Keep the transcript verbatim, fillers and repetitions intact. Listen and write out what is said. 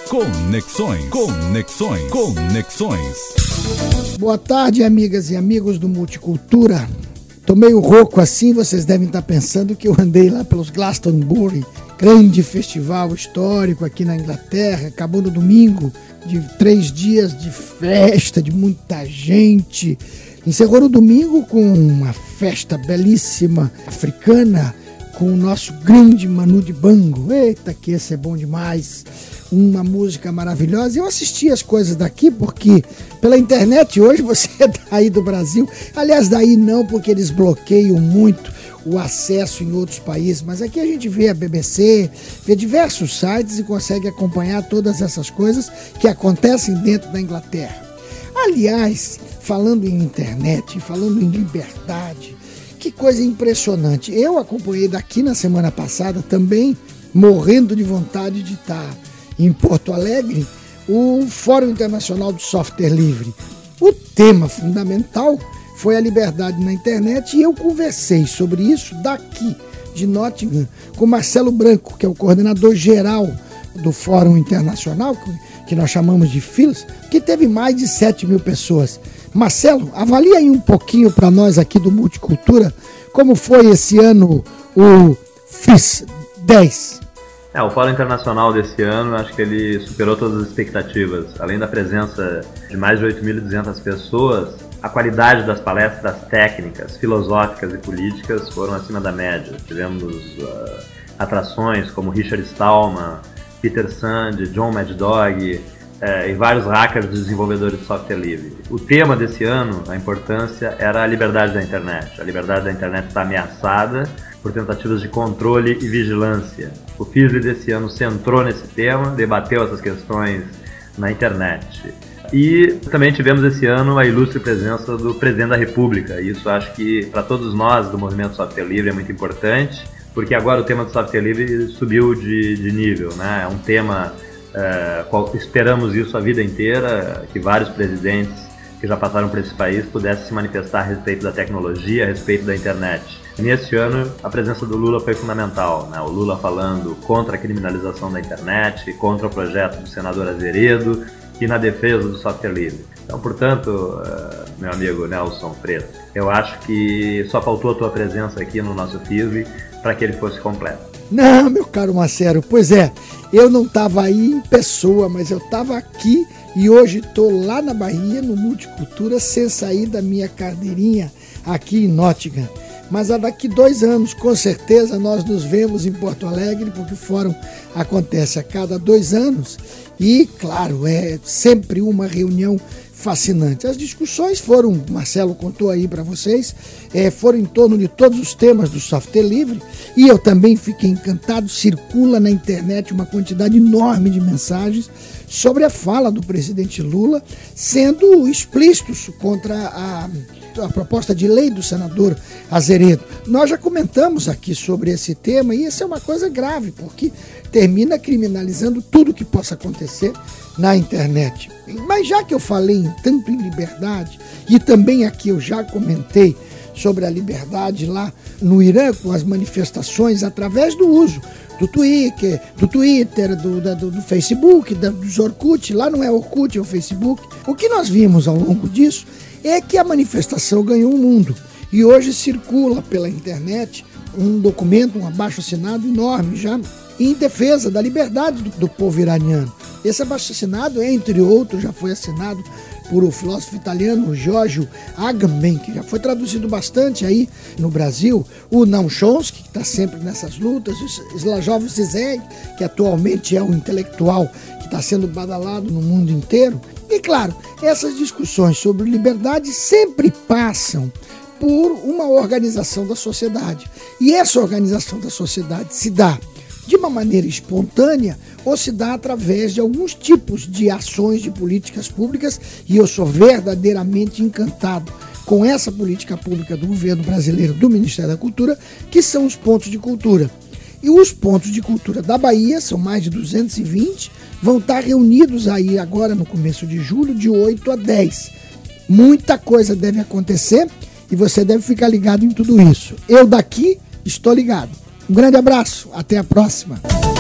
Conexões, conexões, conexões. Boa tarde, amigas e amigos do Multicultura. Tô meio rouco assim, vocês devem estar pensando que eu andei lá pelos Glastonbury, grande festival histórico aqui na Inglaterra. Acabou no domingo, de três dias de festa, de muita gente. Encerrou no domingo com uma festa belíssima africana, com o nosso grande Manu Dibango. Eita, que esse é bom demais. Uma música maravilhosa. Eu assisti as coisas daqui porque pela internet hoje você é daí do Brasil. Aliás, daí não, porque eles bloqueiam muito o acesso em outros países. Mas aqui a gente vê a B B C, vê diversos sites e consegue acompanhar todas essas coisas que acontecem dentro da Inglaterra. Aliás, falando em internet, falando em liberdade, que coisa impressionante. Eu acompanhei daqui na semana passada também, morrendo de vontade de estar em Porto Alegre, o Fórum Internacional do Software Livre. O tema fundamental foi a liberdade na internet e eu conversei sobre isso daqui de Nottingham com Marcelo Branco, que é o coordenador geral do Fórum Internacional, que nós chamamos de F I L S, que teve mais de sete mil pessoas. Marcelo, avalia aí um pouquinho para nós aqui do Multicultura, como foi esse ano o F I S dez. É, o Fórum Internacional desse ano, acho que ele superou todas as expectativas. Além da presença de mais de oito mil e duzentas pessoas, a qualidade das palestras técnicas, filosóficas e políticas foram acima da média. Tivemos uh, atrações como Richard Stallman, Peter Sand, John Mad Dog, É, e vários hackers desenvolvedores de software livre. O tema desse ano, a importância, era a liberdade da internet. A liberdade da internet está ameaçada por tentativas de controle e vigilância. O F I S L desse ano centrou nesse tema, debateu essas questões na internet. E também tivemos esse ano a ilustre presença do Presidente da República. Isso acho que para todos nós do movimento software livre é muito importante, porque agora o tema do software livre subiu de, de nível, né? É um tema É, esperamos isso a vida inteira, que vários presidentes que já passaram por esse país pudessem se manifestar a respeito da tecnologia, a respeito da internet. Neste ano, a presença do Lula foi fundamental, né? O Lula falando contra a criminalização da internet, contra o projeto do senador Azeredo e na defesa do software livre. Então, portanto, meu amigo Nelson Preto, eu acho que só faltou a tua presença aqui no nosso F I S L para que ele fosse completo. Não, meu caro Marcelo, pois é, eu não estava aí em pessoa, mas eu estava aqui e hoje estou lá na Bahia, no Multicultura, sem sair da minha cadeirinha aqui em Nottingham. Mas daqui dois anos, com certeza, nós nos vemos em Porto Alegre, porque o fórum acontece a cada dois anos e, claro, é sempre uma reunião fascinante. As discussões foram, Marcelo contou aí para vocês, é, foram em torno de todos os temas do software livre e eu também fiquei encantado. Circula na internet uma quantidade enorme de mensagens sobre a fala do presidente Lula, sendo explícitos contra a, a proposta de lei do senador Azeredo. Nós já comentamos aqui sobre esse tema e isso é uma coisa grave, porque termina criminalizando tudo que possa acontecer na internet. Mas já que eu falei tanto em liberdade, e também aqui eu já comentei sobre a liberdade lá no Irã, com as manifestações através do uso do Twitter, do, Twitter, do, do, do Facebook, do, dos Orkut, lá não é Orkut, é o Facebook. O que nós vimos ao longo disso é que a manifestação ganhou um mundo, e hoje circula pela internet um documento, um abaixo-assinado enorme já, em defesa da liberdade do, do povo iraniano. Esse abaixo-assinado, entre outros, já foi assinado por o filósofo italiano Giorgio Agamben, que já foi traduzido bastante aí no Brasil, o Noam Chomsky, que está sempre nessas lutas, o Slavoj Zizek, que atualmente é um intelectual que está sendo badalado no mundo inteiro. E claro, essas discussões sobre liberdade sempre passam por uma organização da sociedade. E essa organização da sociedade se dá de uma maneira espontânea ou se dá através de alguns tipos de ações de políticas públicas, e eu sou verdadeiramente encantado com essa política pública do governo brasileiro, do Ministério da Cultura, que são os pontos de cultura. E os pontos de cultura da Bahia, são mais de duzentos e vinte, vão estar reunidos aí agora no começo de julho, de oito a dez. Muita coisa deve acontecer e você deve ficar ligado em tudo isso. Eu daqui estou ligado. Um grande abraço, até a próxima.